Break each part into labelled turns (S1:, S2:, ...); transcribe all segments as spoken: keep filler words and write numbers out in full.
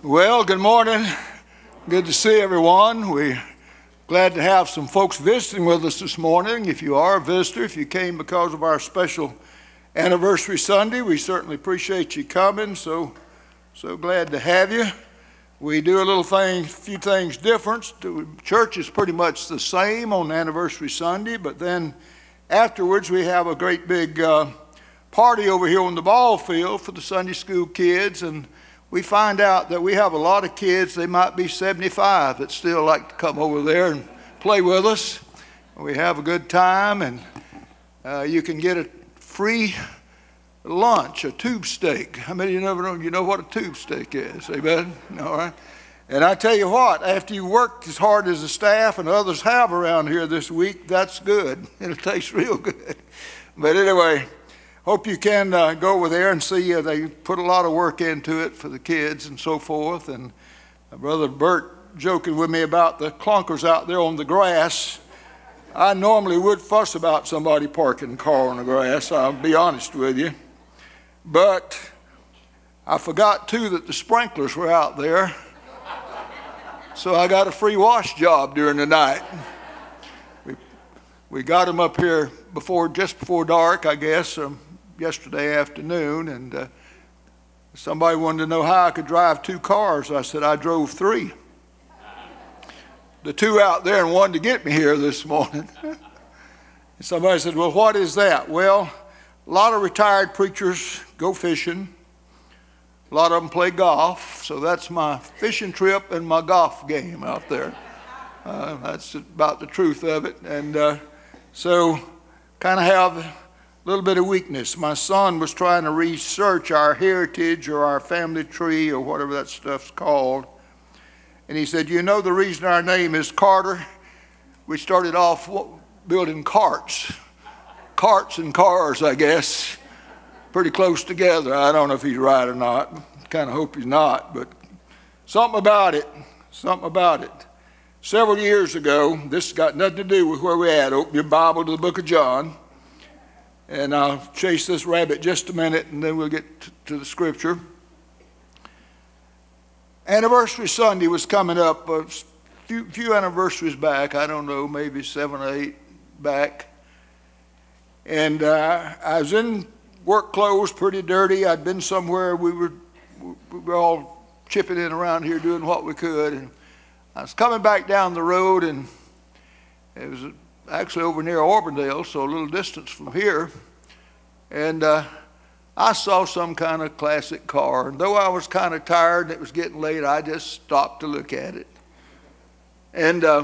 S1: Well, good morning. Good to see everyone. We're glad to have some folks visiting with us this morning. If you are a visitor, if you came because of our special anniversary Sunday, we certainly appreciate you coming. So, so glad to have you. We do a little thing, a few things different. The church is pretty much the same on anniversary Sunday, but then afterwards we have a great big uh, party over here on the ball field for the Sunday school kids, and we find out that we have a lot of kids, they might be seventy-five, that still like to come over there and play with us. We have a good time, and uh, you can get a free lunch, a tube steak. How many of you never know, you know what a tube steak is? Amen? All right. And I tell you what, after you work as hard as the staff and others have around here this week, that's good. It'll taste real good. But anyway, hope you can uh, go over there and see. Uh, they put a lot of work into it for the kids and so forth. And uh, Brother Bert joking with me about the clunkers out there on the grass. I normally would fuss about somebody parking a car on the grass, I'll be honest with you. But I forgot, too, that the sprinklers were out there. So I got a free wash job during the night. We, we got them up here before, just before dark, I guess, um, yesterday afternoon, and uh, somebody wanted to know how I could drive two cars. I said I drove three. The two out there and one to get me here this morning. And somebody said, well, what is that? Well, a lot of retired preachers go fishing. A lot of them play golf, so that's my fishing trip and my golf game out there. Uh, that's about the truth of it. And uh, so kind of have a little bit of weakness. My son was trying to research our heritage or our family tree or whatever that stuff's called. And he said, you know the reason our name is Carter? We started off building carts. Carts and cars, I guess. Pretty close together. I don't know if he's right or not. Kind of hope he's not, but something about it, something about it. Several years ago, this got nothing to do with where we're at. Open your Bible to the book of John, and I'll chase this rabbit just a minute, and then we'll get to, to the scripture. Anniversary Sunday was coming up a few, few anniversaries back. I don't know, maybe seven or eight back. And uh, I was in work clothes, pretty dirty. I'd been somewhere. We were, we were all chipping in around here doing what we could. And I was coming back down the road, and it was actually over near Auburndale, so a little distance from here. And uh, I saw some kind of classic car. And though I was kind of tired and it was getting late, I just stopped to look at it. And uh,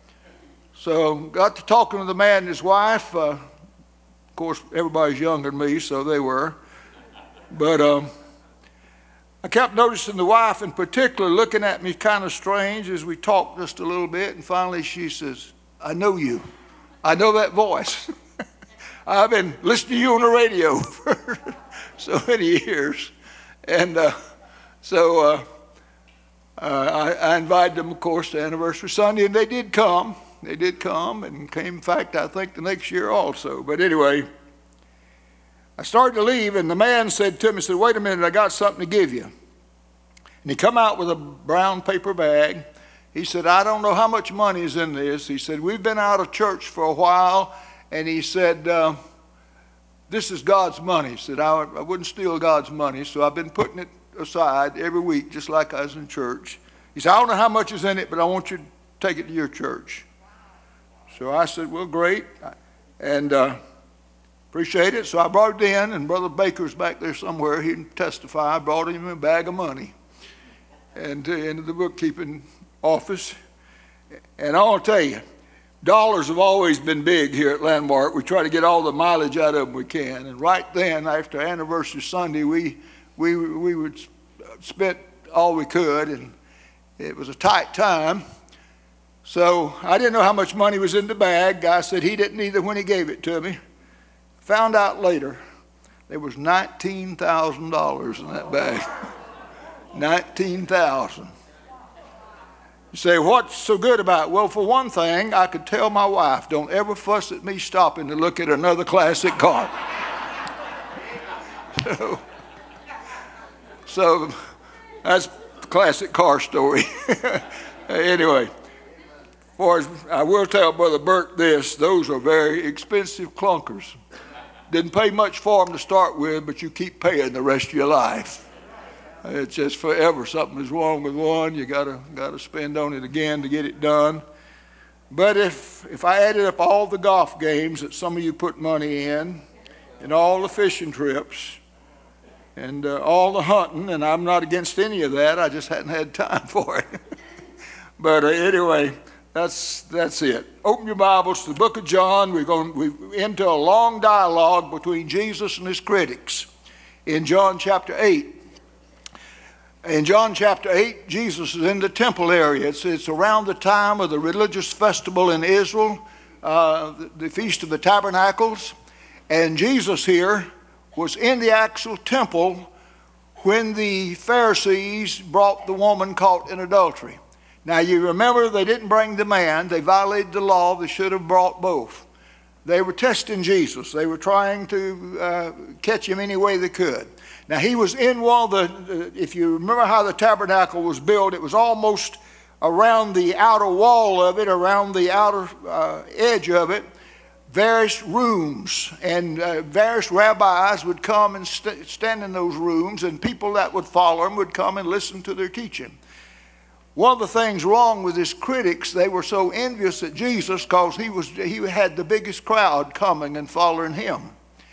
S1: so got to talking to the man and his wife. Uh, Of course, everybody's younger than me, so they were. But um, I kept noticing the wife in particular looking at me kind of strange as we talked just a little bit. And finally she says, I know you. I know that voice. I've been listening to you on the radio for so many years. And uh, so uh, uh, I, I invited them, of course, to Anniversary Sunday, and they did come. They did come and came, in fact, I think the next year also. But anyway, I started to leave, and the man said to me, said, wait a minute, I got something to give you. And he come out with a brown paper bag. He said, I don't know how much money is in this. He said, we've been out of church for a while. And he said, uh, this is God's money. He said, I, I wouldn't steal God's money, so I've been putting it aside every week, just like I was in church. He said, I don't know how much is in it, but I want you to take it to your church. So I said, well, great, and uh, appreciate it. So I brought it in, and Brother Baker's back there somewhere. He can testify. I brought him a bag of money and uh, into the bookkeeping office. And I want to tell you, dollars have always been big here at Landmark. We try to get all the mileage out of them we can. And right then, after Anniversary Sunday, we, we, we would spend all we could, and it was a tight time. So I didn't know how much money was in the bag. Guy said he didn't either when he gave it to me. Found out later there was nineteen thousand dollars in that bag. nineteen thousand dollars. You say, what's so good about it? Well, for one thing, I could tell my wife, don't ever fuss at me stopping to look at another classic car. so, so that's classic car story. Anyway, for as I will tell Brother Burt this, those are very expensive clunkers. Didn't pay much for them to start with, but you keep paying the rest of your life. It's just forever. Something is wrong with one, you gotta gotta spend on it again to get it done. But if if I added up all the golf games that some of you put money in, and all the fishing trips, and uh, all the hunting, and I'm not against any of that, I just hadn't had time for it. But uh, anyway, that's that's it. Open your Bibles to the book of John. We're going we're into a long dialogue between Jesus and his critics in John chapter eight. In John chapter eight, Jesus is in the temple area. It's, it's around the time of the religious festival in Israel, uh, the, the Feast of the Tabernacles. And Jesus here was in the actual temple when the Pharisees brought the woman caught in adultery. Now you remember, they didn't bring the man. They violated the law. They should have brought both. They were testing Jesus. They were trying to uh, catch him any way they could. Now he was in one of the, if you remember how the tabernacle was built, it was almost around the outer wall of it, around the outer uh, edge of it, various rooms. And uh, various rabbis would come and st stand in those rooms, and people that would follow them would come and listen to their teaching. One of the things wrong with his critics, they were so envious at Jesus because he was he had the biggest crowd coming and following him.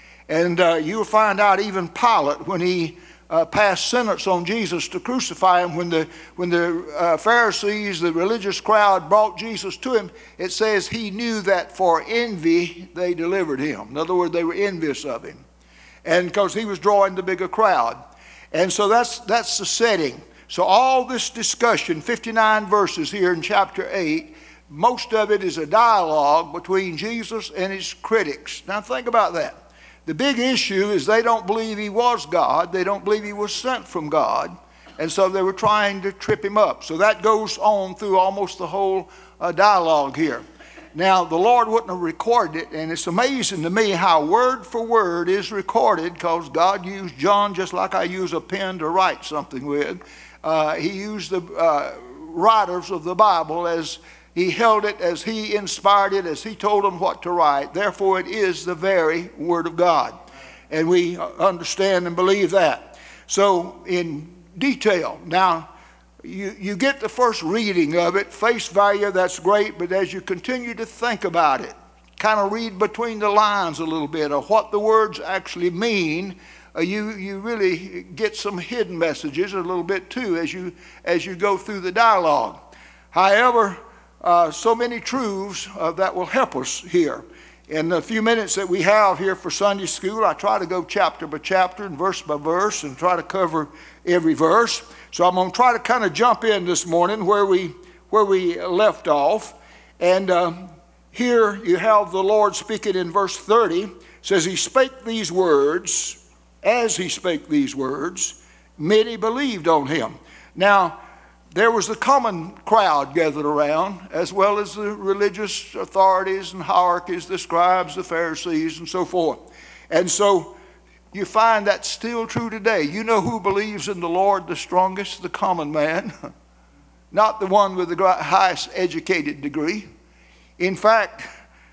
S1: And uh, you'll find out even Pilate, when he uh, passed sentence on Jesus to crucify him, when the when the uh, Pharisees, the religious crowd, brought Jesus to him, it says he knew that for envy they delivered him. In other words, they were envious of him, and because he was drawing the bigger crowd. And so that's that's the setting. So all this discussion, fifty-nine verses here in chapter eight, most of it is a dialogue between Jesus and his critics. Now think about that. The big issue is they don't believe he was God. They don't believe he was sent from God. And so they were trying to trip him up. So that goes on through almost the whole uh, dialogue here. Now, the Lord wouldn't have recorded it, and it's amazing to me how word for word is recorded, because God used John just like I use a pen to write something with. Uh, he used the uh, writers of the Bible as he held it, as he inspired it, as he told them what to write. Therefore, it is the very Word of God. And we understand and believe that. So, in detail, now, you, you get the first reading of it, face value, that's great, but as you continue to think about it, kind of read between the lines a little bit of what the words actually mean, uh, you, you really get some hidden messages a little bit too as you, as you go through the dialogue. However, Uh, so many truths uh, that will help us here. In the few minutes that we have here for Sunday school, I try to go chapter by chapter and verse by verse and try to cover every verse. So I'm going to try to kind of jump in this morning where we, where we left off. And uh, here you have the Lord speaking in verse thirty. It says, he spake these words, as he spake these words, many believed on him. Now, there was the common crowd gathered around, as well as the religious authorities and hierarchies, the scribes, the Pharisees, and so forth. And so you find that still true today. You know who believes in the Lord the strongest? The common man, not the one with the highest educated degree. In fact,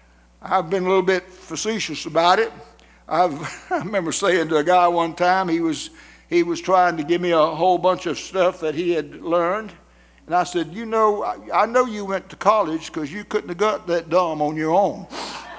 S1: I've been a little bit facetious about it. I've, I remember saying to a guy one time, he was He was trying to give me a whole bunch of stuff that he had learned. And I said, you know, I, I know you went to college because you couldn't have got that dumb on your own.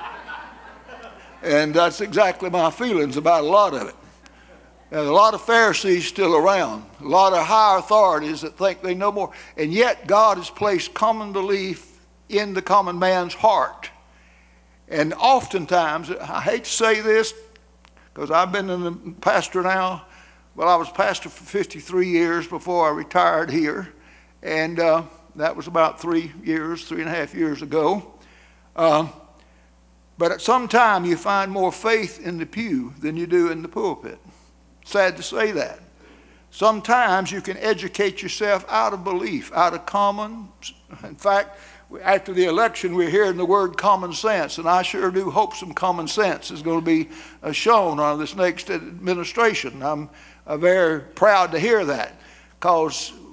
S1: And that's exactly my feelings about a lot of it. And a lot of Pharisees still around, a lot of high authorities that think they know more. And yet God has placed common belief in the common man's heart. And oftentimes, I hate to say this, because I've been in the pastor now. Well, I was pastor for fifty-three years before I retired here, and uh, that was about three years, three and a half years ago. Uh, but at some time, you find more faith in the pew than you do in the pulpit. Sad to say that. Sometimes you can educate yourself out of belief, out of common. In fact, after the election, we're hearing the word common sense, and I sure do hope some common sense is going to be uh, shown on this next administration. I'm uh, very proud to hear that, because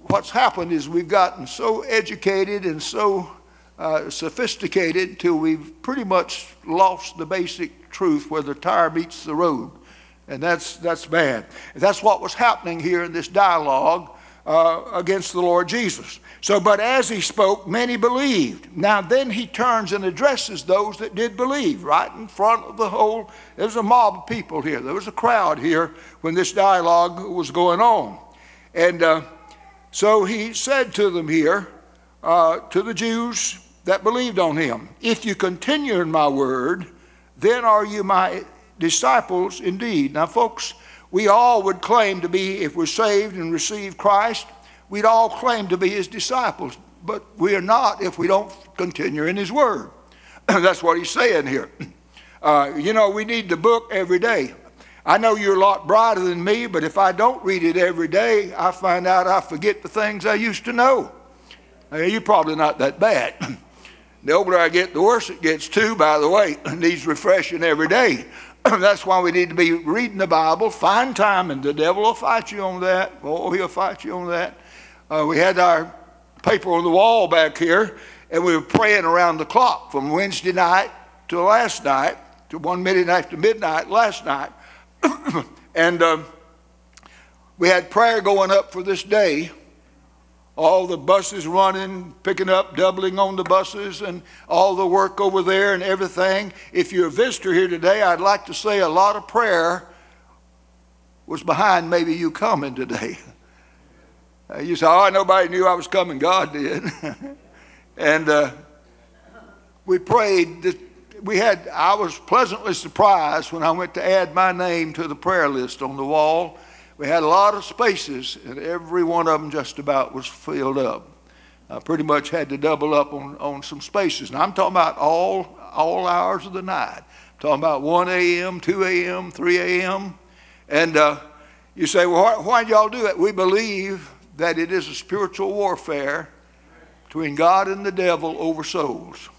S1: what's happened is we've gotten so educated and so uh, sophisticated till we've pretty much lost the basic truth where the tire meets the road. And that's, that's bad. That's what was happening here in this dialogue uh, against the Lord Jesus. So, but as he spoke, many believed. Now then he turns and addresses those that did believe right in front of the whole. There was a mob of people here. There was a crowd here when this dialogue was going on. And uh, so he said to them here, uh, to the Jews that believed on him, if you continue in my word, then are you my disciples indeed. Now folks, we all would claim to be, if we're saved and receive Christ, we'd all claim to be his disciples, but we are not if we don't continue in his word. That's what he's saying here. Uh, you know, we need the book every day. I know you're a lot brighter than me, but if I don't read it every day, I find out I forget the things I used to know. Now, you're probably not that bad. The older I get, the worse it gets too, by the way. It needs refreshing every day. That's why we need to be reading the Bible, find time, and the devil will fight you on that. Oh, he'll fight you on that. Uh, we had our paper on the wall back here, and we were praying around the clock from Wednesday night to last night, to one minute after midnight last night. And uh, we had prayer going up for this day. All the buses running, picking up, doubling on the buses, and all the work over there and everything. If you're a visitor here today, I'd like to say a lot of prayer was behind maybe you coming today. Uh, you say, oh, nobody knew I was coming. God did. And uh, we prayed. That we had. I was pleasantly surprised when I went to add my name to the prayer list on the wall. We had a lot of spaces, and every one of them just about was filled up. I pretty much had to double up on, on some spaces. And I'm talking about all, all hours of the night. I'm talking about one a m, two a m, three a m And uh, you say, well, why, why do y'all do that? We believe that it is a spiritual warfare between God and the devil over souls.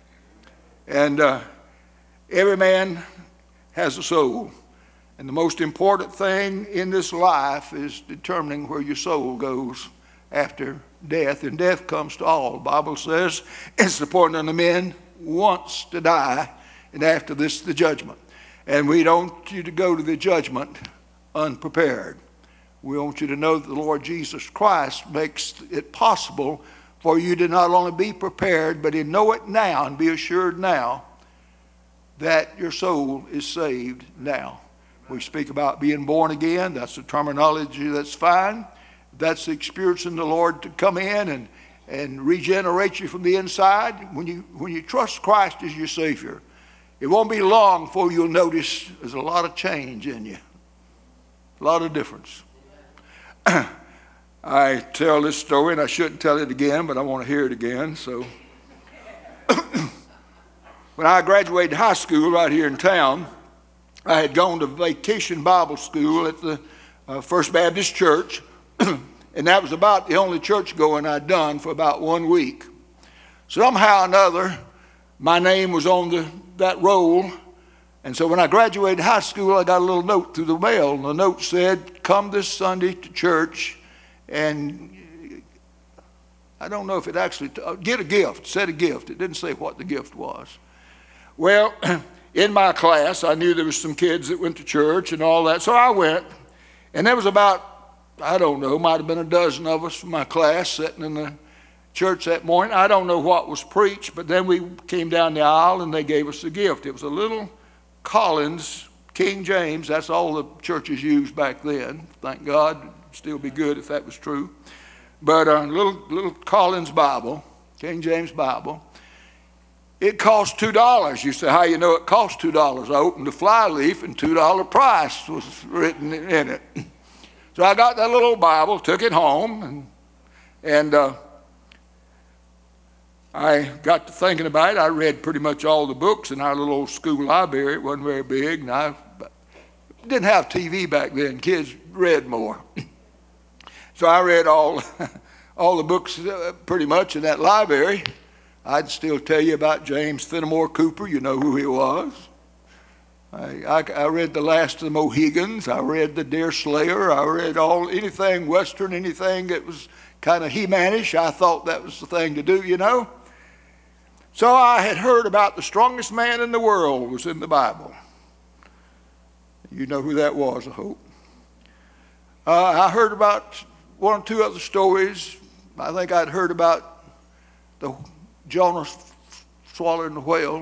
S1: And uh, every man has a soul. And the most important thing in this life is determining where your soul goes after death. And death comes to all. The Bible says it's appointed unto men once to die, and after this the judgment. And we don't want you to go to the judgment unprepared. We want you to know that the Lord Jesus Christ makes it possible for you to not only be prepared, but to know it now and be assured now that your soul is saved now. We speak about being born again. That's the terminology that's fine. That's experiencing the Lord to come in and, and regenerate you from the inside. When you, when you trust Christ as your Savior, it won't be long before you'll notice there's a lot of change in you. A lot of difference. I tell this story, and I shouldn't tell it again, but I want to hear it again. So, when I graduated high school right here in town, I had gone to vacation Bible school at the uh, First Baptist Church, and that was about the only church going I'd done for about one week. Somehow or another, my name was on the, that roll, and so when I graduated high school, I got a little note through the mail, and the note said, come this Sunday to church, and I don't know if it actually, uh, get a gift, said a gift. It didn't say what the gift was. Well, in my class, I knew there was some kids that went to church and all that, so I went. And there was about, I don't know, might have been a dozen of us from my class sitting in the church that morning. I don't know what was preached, but then we came down the aisle and they gave us a gift. It was a little Collins, King James. That's all the churches used back then. Thank God, it'd still be good if that was true. But a little, little Collins Bible, King James Bible. It cost two dollars. You say, how you know it cost two dollars? I opened the flyleaf and two dollar price was written in it. So I got that little Bible, took it home, and, and uh, I got to thinking about it. I read pretty much all the books in our little old school library. It wasn't very big, and I didn't have T V back then. Kids read more. So I read all, all the books uh, pretty much in that library. I'd still tell you about James Fenimore Cooper. You know who he was. I, I, I read The Last of the Mohegans. I read The Deerslayer. I read all anything Western, anything that was kind of He-manish. I thought that was the thing to do, you know. So I had heard about the strongest man in the world was in the Bible. You know who that was, I hope. Uh, I heard about one or two other stories. I think I'd heard about the Jonah swallowing the whale.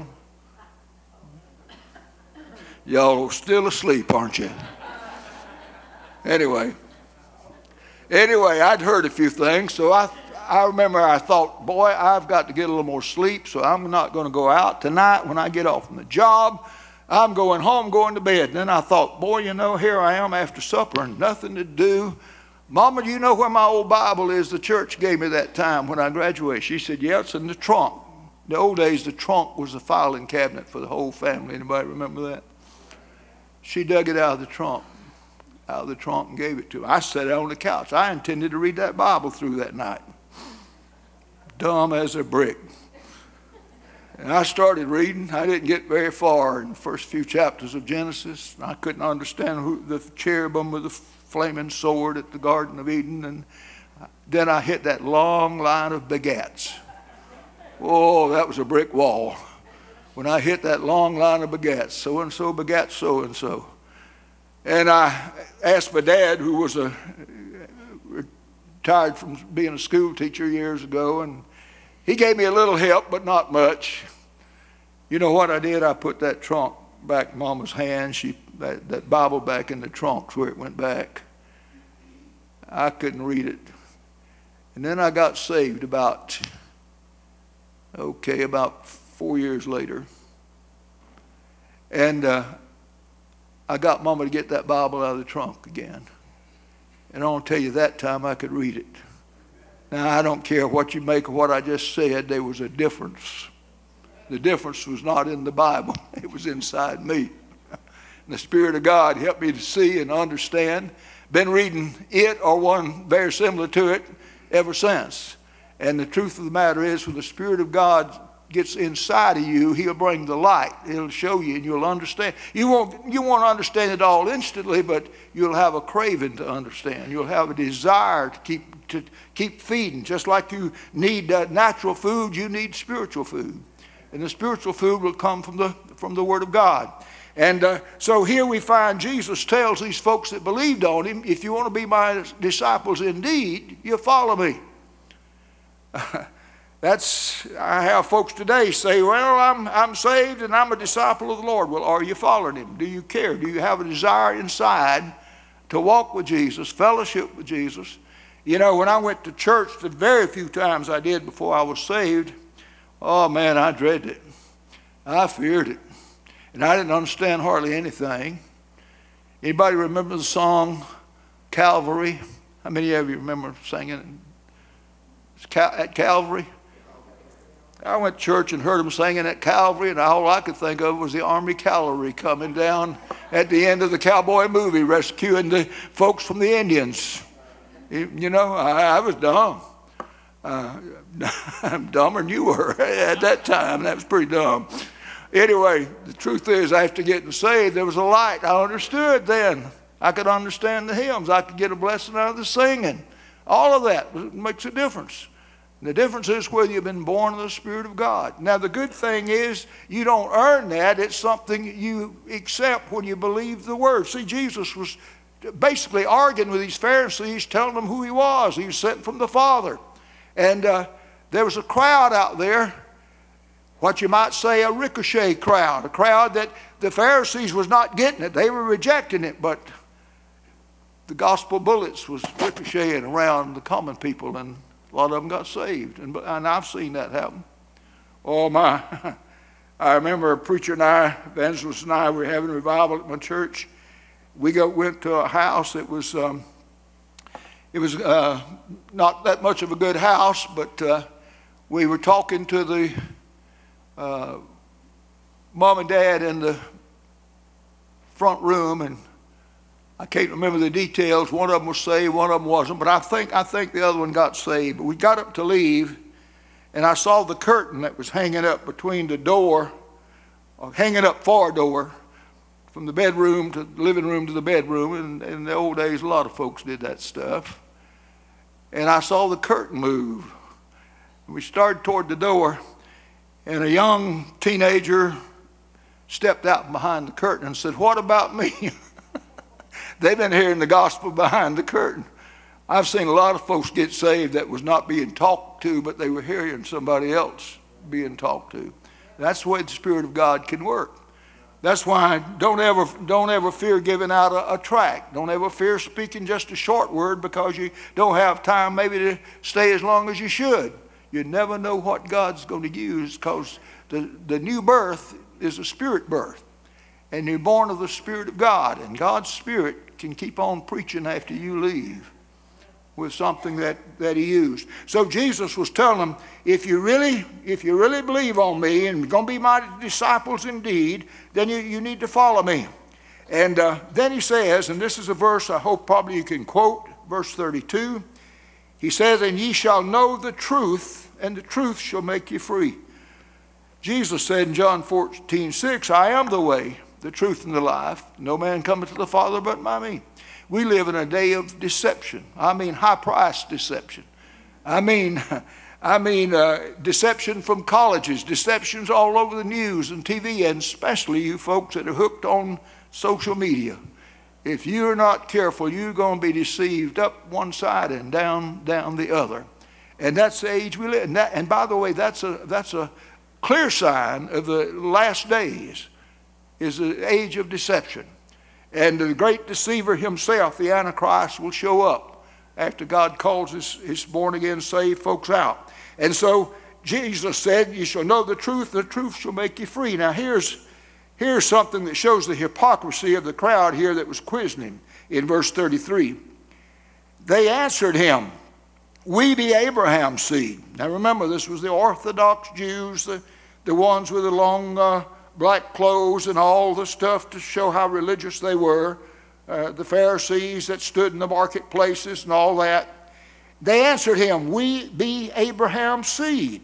S1: Y'all are still asleep, aren't you? Anyway. Anyway, I'd heard a few things, so I I remember I thought, boy, I've got to get a little more sleep, so I'm not going to go out tonight when I get off from the job. I'm going home, going to bed. And then I thought, boy, you know, here I am after supper and nothing to do. Mama, do you know where my old Bible is the church gave me that time when I graduated? She said, yeah, it's in the trunk. In the old days, the trunk was the filing cabinet for the whole family. Anybody remember that? She dug it out of the trunk, out of the trunk and gave it to me. I sat on the couch. I intended to read that Bible through that night. Dumb as a brick. And I started reading. I didn't get very far in the first few chapters of Genesis. I couldn't understand who the cherubim with the flaming sword at the Garden of Eden. And then I hit that long line of begats. Oh, that was a brick wall. When I hit that long line of begats, so-and-so begat so-and-so. And I asked my dad, who was a retired from being a school teacher years ago, and he gave me a little help, but not much. You know what I did? I put that trunk back in Mama's hand. She that, that Bible back in the trunk where it went back. I couldn't read it. And then I got saved about, okay, about four years later. And uh, I got Mama to get that Bible out of the trunk again. And I want to tell you, that time I could read it. Now, I don't care what you make of what I just said. There was a difference. The difference was not in the Bible. It was inside me. And the Spirit of God helped me to see and understand. Been reading it or one very similar to it ever since. And the truth of the matter is, when the Spirit of God gets inside of you, He'll bring the light. He'll show you and you'll understand. You won't, you won't understand it all instantly, but you'll have a craving to understand. You'll have a desire to keep, to keep feeding. Just like you need uh, natural food, you need spiritual food. And the spiritual food will come from the, from the Word of God. And uh, so here we find Jesus tells these folks that believed on Him, if you want to be my disciples indeed, you follow me. That's, I have folks today say, well, I'm, I'm saved and I'm a disciple of the Lord. Well, are you following Him? Do you care? Do you have a desire inside to walk with Jesus, fellowship with Jesus? You know, when I went to church, the very few times I did before I was saved, oh man, I dreaded it. I feared it. And I didn't understand hardly anything. Anybody remember the song Calvary? How many of you remember singing it at Calvary? I went to church and heard them singing at Calvary, and all I could think of was the Army cavalry coming down at the end of the cowboy movie, rescuing the folks from the Indians. You know, I, I was dumb. Uh, I'm dumber than you were at that time. That was pretty dumb. Anyway, the truth is, after getting saved, there was a light. I understood then. I could understand the hymns. I could get a blessing out of the singing. All of that makes a difference. The difference is whether you've been born of the Spirit of God. Now, the good thing is you don't earn that. It's something you accept when you believe the Word. See, Jesus was basically arguing with these Pharisees, telling them who He was. He was sent from the Father. And uh, there was a crowd out there, what you might say a ricochet crowd, a crowd that the Pharisees was not getting it. They were rejecting it, but the gospel bullets was ricocheting around the common people, and a lot of them got saved, and, and I've seen that happen. Oh my, I remember a preacher and I, evangelist and I, were having a revival at my church. We go, went to a house that was, um, it was uh, not that much of a good house, but uh, we were talking to the uh, mom and dad in the front room, and I can't remember the details. One of them was saved, one of them wasn't, but I think I think the other one got saved. But we got up to leave, and I saw the curtain that was hanging up between the door, or hanging up for a door, from the bedroom to the living room to the bedroom. And in the old days, a lot of folks did that stuff. And I saw the curtain move. We started toward the door, and a young teenager stepped out behind the curtain and said, "What about me?" They've been hearing the gospel behind the curtain. I've seen a lot of folks get saved that was not being talked to, but they were hearing somebody else being talked to. That's the way the Spirit of God can work. That's why don't ever, don't ever fear giving out a, a tract. Don't ever fear speaking just a short word because you don't have time maybe to stay as long as you should. You never know what God's going to use, because the, the new birth is a spirit birth. And you're born of the Spirit of God. And God's Spirit can keep on preaching after you leave with something that, that he used. So Jesus was telling them, if you really, if you really believe on me and you're going to be my disciples indeed, then you, you need to follow me. And uh, then he says, and this is a verse I hope probably you can quote, verse thirty-two. He says, "And ye shall know the truth, and the truth shall make you free." Jesus said in John fourteen six, "I am the way, the truth, and the life. No man cometh to the Father but by me." We live in a day of deception. I mean high-priced deception. I mean, I mean uh, deception from colleges, deceptions all over the news and T V, and especially you folks that are hooked on social media. If you're not careful, you're going to be deceived up one side and down, down the other. And that's the age we live in. And, that, and by the way, that's a, that's a clear sign of the last days, is the age of deception. And the great deceiver himself, the Antichrist, will show up after God calls his, his born-again, saved folks out. And so Jesus said, "You shall know the truth, and the truth shall make you free." Now here's, here's something that shows the hypocrisy of the crowd here that was quizzing him in verse thirty-three. They answered him, "We be Abraham's seed." Now remember, this was the Orthodox Jews, the, the ones with the long uh, black clothes and all the stuff to show how religious they were, uh, the Pharisees that stood in the marketplaces and all that. They answered him, "We be Abraham's seed,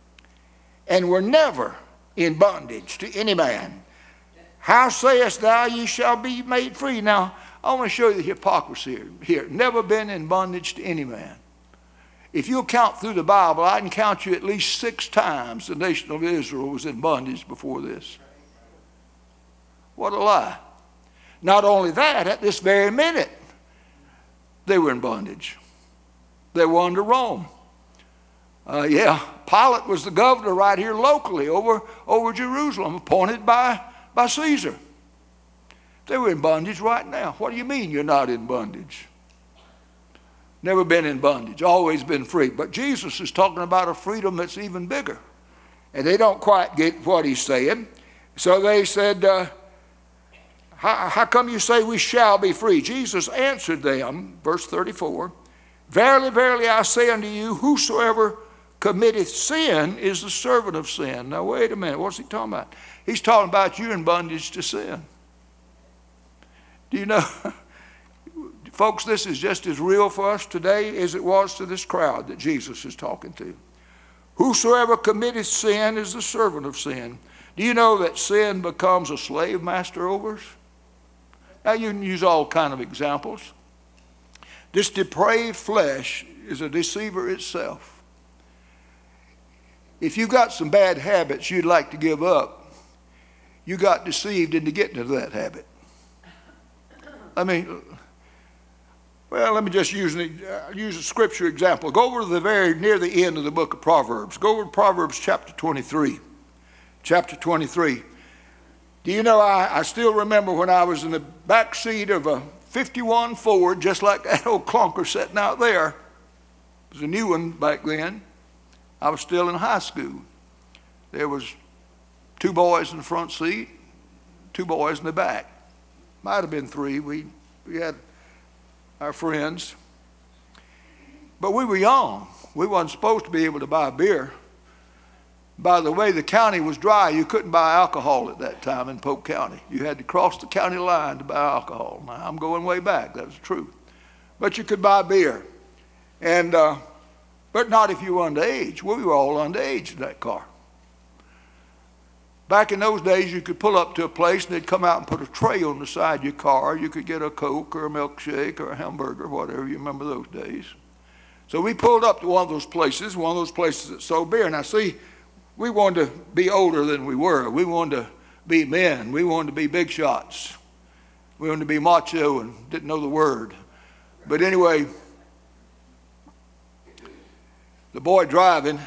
S1: and were never in bondage to any man. How sayest thou, ye shall be made free?" Now, I want to show you the hypocrisy here. Never been in bondage to any man. If you'll count through the Bible, I can count you at least six times the nation of Israel was in bondage before this. What a lie. Not only that, at this very minute, they were in bondage. They were under Rome. Uh, yeah, Pilate was the governor right here locally over, over Jerusalem, appointed by, by Caesar. They were in bondage right now. What do you mean you're not in bondage? Never been in bondage, always been free. But Jesus is talking about a freedom that's even bigger. And they don't quite get what he's saying. So they said, uh, how, how come you say we shall be free? Jesus answered them, verse thirty-four, "Verily, verily, I say unto you, whosoever committeth sin is the servant of sin." Now wait a minute, what's he talking about? He's talking about you in bondage to sin. Do you know? Folks, this is just as real for us today as it was to this crowd that Jesus is talking to. Whosoever committeth sin is the servant of sin. Do you know that sin becomes a slave master over us? Now you can use all kind of examples. This depraved flesh is a deceiver itself. If you've got some bad habits you'd like to give up, you got deceived into getting into that habit. I mean, well, let me just use, an, uh, use a scripture example. Go over to the very, near the end of the book of Proverbs. Go over to Proverbs chapter twenty-three. Chapter twenty-three. Do you know, I, I still remember when I was in the back seat of a fifty-one Ford, just like that old clunker sitting out there. It was a new one back then. I was still in high school. There was two boys in the front seat, two boys in the back. Might have been three. We, we had our friends. But we were young. We wasn't supposed to be able to buy beer. By the way, the county was dry. You couldn't buy alcohol at that time in Polk County. You had to cross the county line to buy alcohol. Now, I'm going way back. That was true. But you could buy beer. And, uh, but not if you were underage. We were all underage in that car. Back in those days, you could pull up to a place and they'd come out and put a tray on the side of your car. You could get a Coke or a milkshake or a hamburger, whatever. You remember those days. So we pulled up to one of those places, one of those places that sold beer. Now see, we wanted to be older than we were. We wanted to be men. We wanted to be big shots. We wanted to be macho and didn't know the word. But anyway, the boy driving,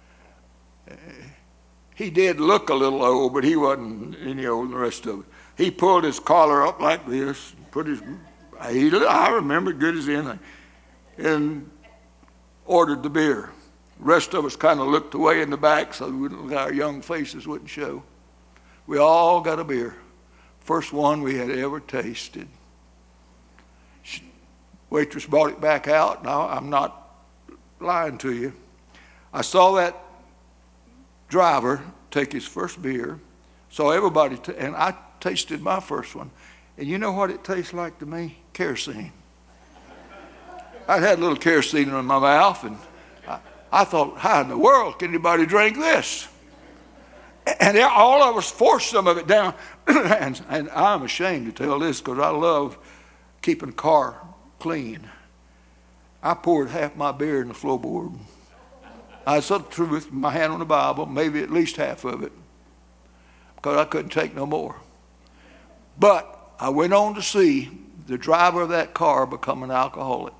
S1: he did look a little old, but he wasn't any older than the rest of it. He pulled his collar up like this, put his, he, I remember good as anything, and ordered the beer. The rest of us kind of looked away in the back so we wouldn't, our young faces wouldn't show. We all got a beer. First one we had ever tasted. Waitress brought it back out. Now, I'm not lying to you. I saw that driver take his first beer, saw everybody, t- and I tasted my first one. And you know what it tastes like to me? Kerosene. I'd had a little kerosene in my mouth, and I, I thought, how in the world can anybody drink this? And all of us forced some of it down. and, and I'm ashamed to tell this because I love keeping the car clean. I poured half my beer in the floorboard. I said the truth, my hand on the Bible, maybe at least half of it, because I couldn't take no more. But I went on to see the driver of that car become an alcoholic.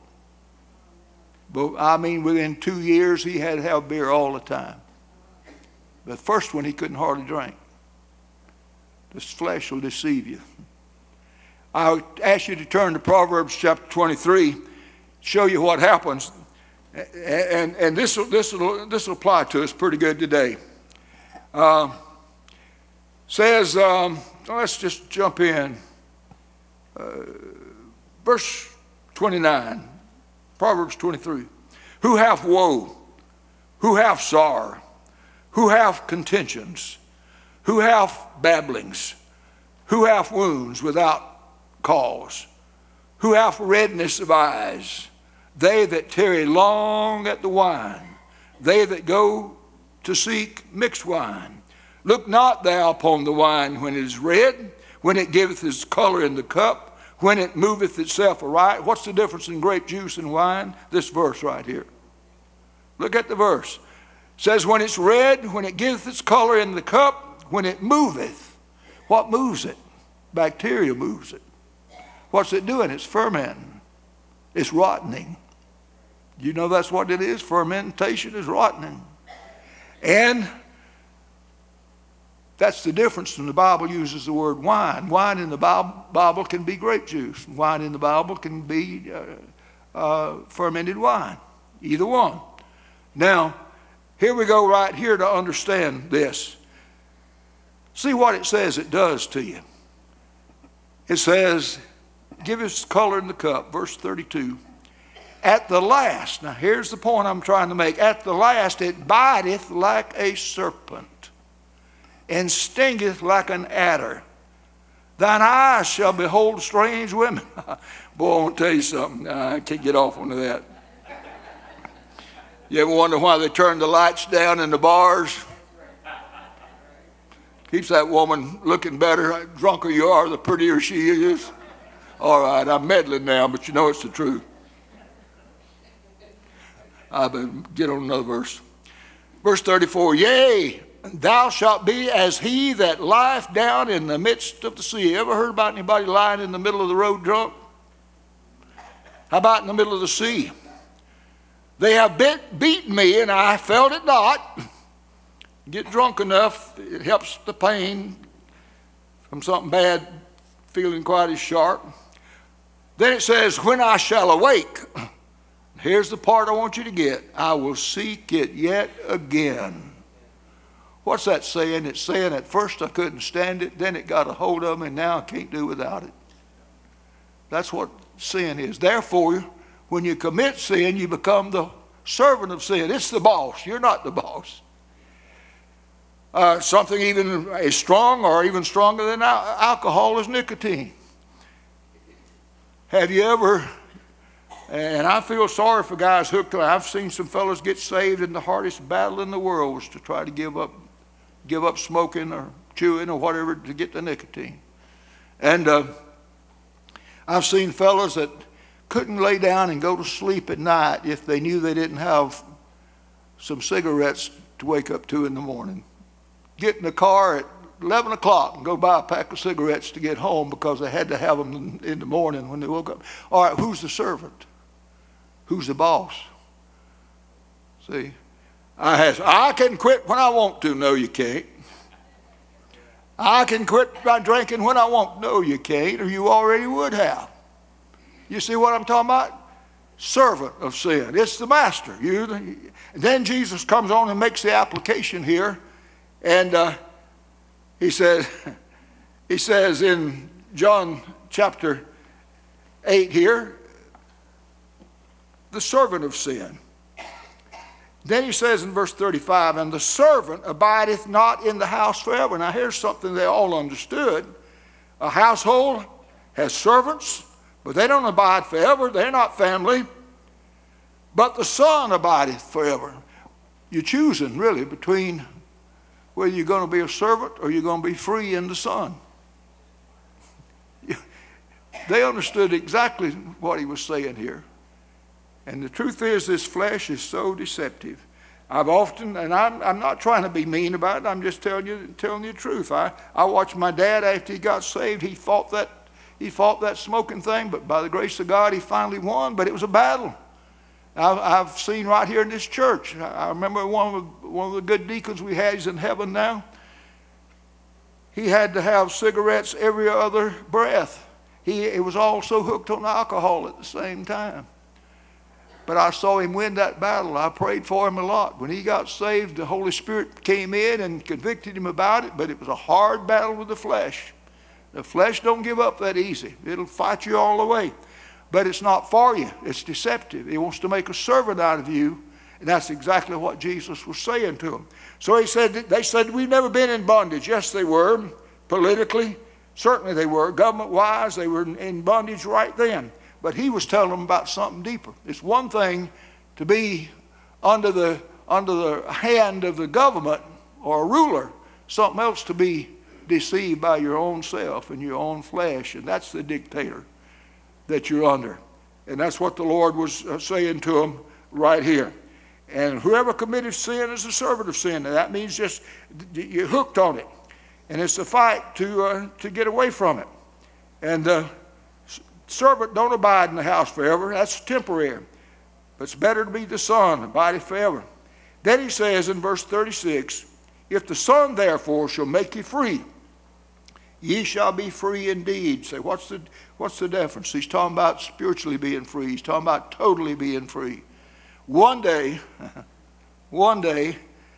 S1: But I mean, within two years, he had to have beer all the time. The first one, he couldn't hardly drink. This flesh will deceive you. I ask you to turn to Proverbs chapter twenty-three, show you what happens. And, and this will this will this will apply to us pretty good today. Uh, says, um, let's just jump in. Uh, verse twenty-nine, Proverbs twenty-three. Who hath woe? Who hath sorrow? Who hath contentions? Who hath babblings? Who hath wounds without cause? Who hath redness of eyes? They that tarry long at the wine, they that go to seek mixed wine. Look not thou upon the wine when it is red, when it giveth its color in the cup, when it moveth itself aright. What's the difference in grape juice and wine? This verse right here. Look at the verse. It says, when it's red, when it giveth its color in the cup, when it moveth. What moves it? Bacteria moves it. What's it doing? It's fermenting. It's rottening. You know that's what it is? Fermentation is rottening. And that's the difference when the Bible uses the word wine. Wine in the Bible can be grape juice. Wine in the Bible can be uh, uh, fermented wine. Either one. Now, here we go right here to understand this. See what it says it does to you. It says, give us color in the cup, verse thirty-two. At the last, now here's the point I'm trying to make. At the last it biteth like a serpent, and stingeth like an adder. Thine eyes shall behold strange women. Boy, I want to tell you something. I can't get off onto that. You ever wonder why they turn the lights down in the bars? Keeps that woman looking better. The drunker you are, the prettier she is. All right, I'm meddling now, but you know it's the truth. I better get on another verse. Verse thirty-four, yea, thou shalt be as he that lieth down in the midst of the sea. You ever heard about anybody lying in the middle of the road drunk? How about in the middle of the sea? They have bit, beaten me, and I felt it not. Get drunk enough, it helps the pain from something bad feeling quite as sharp. Then it says, when I shall awake, here's the part I want you to get, I will seek it yet again. What's that saying? It's saying at first I couldn't stand it, then it got a hold of me, and now I can't do without it. That's what sin is. Therefore, when you commit sin, you become the servant of sin. It's the boss. You're not the boss. Uh, something even as strong or even stronger than al- alcohol is nicotine. Have you ever, and I feel sorry for guys hooked on, I've seen some fellows get saved and the hardest battle in the world was to try to give up, give up smoking or chewing or whatever to get the nicotine. And uh, I've seen fellas that couldn't lay down and go to sleep at night if they knew they didn't have some cigarettes to wake up to in the morning. Get in the car at eleven o'clock and go buy a pack of cigarettes to get home because they had to have them in the morning when they woke up. All right, who's the servant? Who's the boss? See, I has, I can quit when I want to. No, you can't. I can quit by drinking when I want. No, you can't, or you already would have. You see what I'm talking about? Servant of sin. It's the master. You. And then Jesus comes on and makes the application here, and uh, he says, he says in John chapter eight here, the servant of sin. Then he says in verse thirty-five, and the servant abideth not in the house forever. Now here's something they all understood. A household has servants, but they don't abide forever. They're not family. But the Son abideth forever. You're choosing really between whether you're going to be a servant or you're going to be free in the Son. They understood exactly what he was saying here. And the truth is, this flesh is so deceptive. I've often, and I'm, I'm not trying to be mean about it, I'm just telling you, telling you the truth. I, I watched my dad after he got saved. He fought that, he fought that smoking thing, but by the grace of God, he finally won. But it was a battle. I've, I've seen right here in this church. I remember one of, the, one of the good deacons we had, he's in heaven now. He had to have cigarettes every other breath. He, he was also hooked on alcohol at the same time. But I saw him win that battle. I prayed for him a lot. When he got saved, the Holy Spirit came in and convicted him about it, but it was a hard battle with the flesh. The flesh don't give up that easy. It'll fight you all the way. But it's not for you. It's deceptive. It wants to make a servant out of you, and that's exactly what Jesus was saying to them. So he said, they said, we've never been in bondage. Yes, they were. Politically, certainly they were. Government-wise, they were in bondage right then. But he was telling them about something deeper. It's one thing to be under the, under the hand of the government or a ruler. Something else to be deceived by your own self and your own flesh. And that's the dictator that you're under. And that's what the Lord was saying to them right here. And whoever committed sin is a servant of sin. And that means just you're hooked on it. And it's a fight to, uh, to get away from it. And uh, servant don't abide in the house forever. That's temporary. But it's better to be the Son, abide forever. Then he says in verse thirty-six, if the Son therefore shall make you free, ye shall be free indeed. Say, what's the, what's the difference? He's talking about spiritually being free. He's talking about totally being free. One day, one day,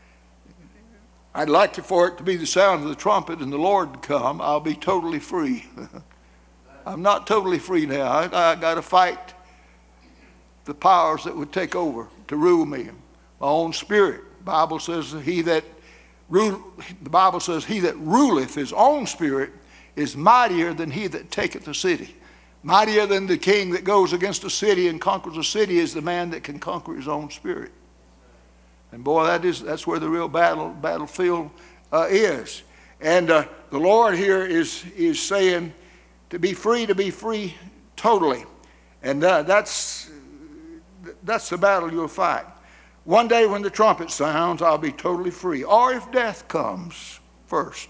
S1: I'd like for it to be the sound of the trumpet and the Lord to come. I'll be totally free. I'm not totally free now. I, I got to fight the powers that would take over to rule me. My own spirit. The Bible says he that rule, the Bible says he that ruleth his own spirit is mightier than he that taketh the city. Mightier than the king that goes against a city and conquers a city is the man that can conquer his own spirit. And boy, that is that's where the real battle battlefield uh, is. And uh, the Lord here is is saying, to be free, to be free totally. And uh, that's, that's the battle you'll fight. One day when the trumpet sounds, I'll be totally free. Or if death comes first.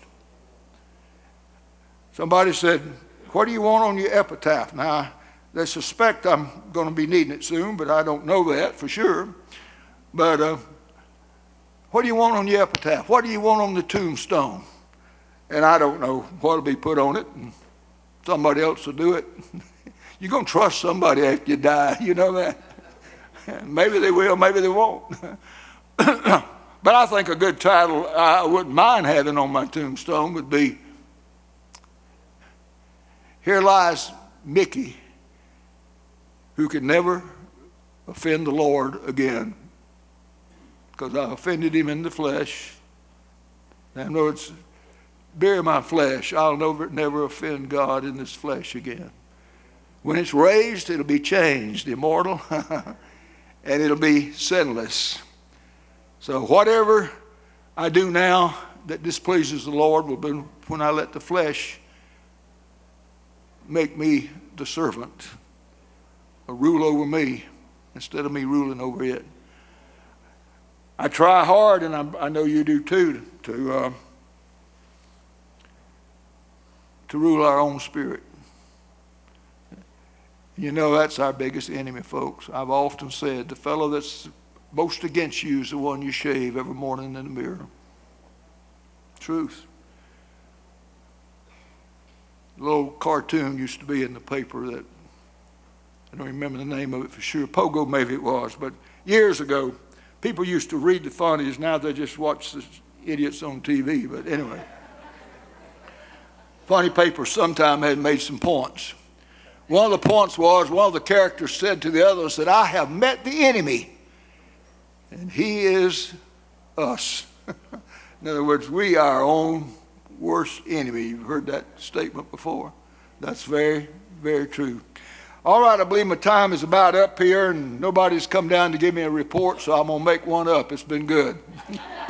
S1: Somebody said, what do you want on your epitaph? Now, they suspect I'm going to be needing it soon, but I don't know that for sure. But uh, what do you want on your epitaph? What do you want on the tombstone? And I don't know what will be put on it. And somebody else will do it. You're going to trust somebody after you die, you know that? Maybe they will, maybe they won't. But I think a good title I wouldn't mind having on my tombstone would be, here lies Mickey, who could never offend the Lord again, because I offended him in the flesh. I know it's bury my flesh. I'll never, never offend God in this flesh again. When it's raised, it'll be changed, immortal, and it'll be sinless. So whatever I do now that displeases the Lord will be when I let the flesh make me the servant, or rule over me instead of me ruling over it. I try hard, and I, I know you do too, to uh, to rule our own spirit. You know, that's our biggest enemy, folks. I've often said the fellow that's most against you is the one you shave every morning in the mirror. Truth. A little cartoon used to be in the paper that, I don't remember the name of it for sure, Pogo maybe it was, but years ago, people used to read the funnies. Now they just watch the idiots on T V, but anyway. Funny paper sometime had made some points. One of the points was, one of the characters said to the other, said, I have met the enemy, and he is us. In other words, we are our own worst enemy. You've heard that statement before. That's very, very true. All right, I believe my time is about up here, and nobody's come down to give me a report, so I'm going to make one up. It's been good.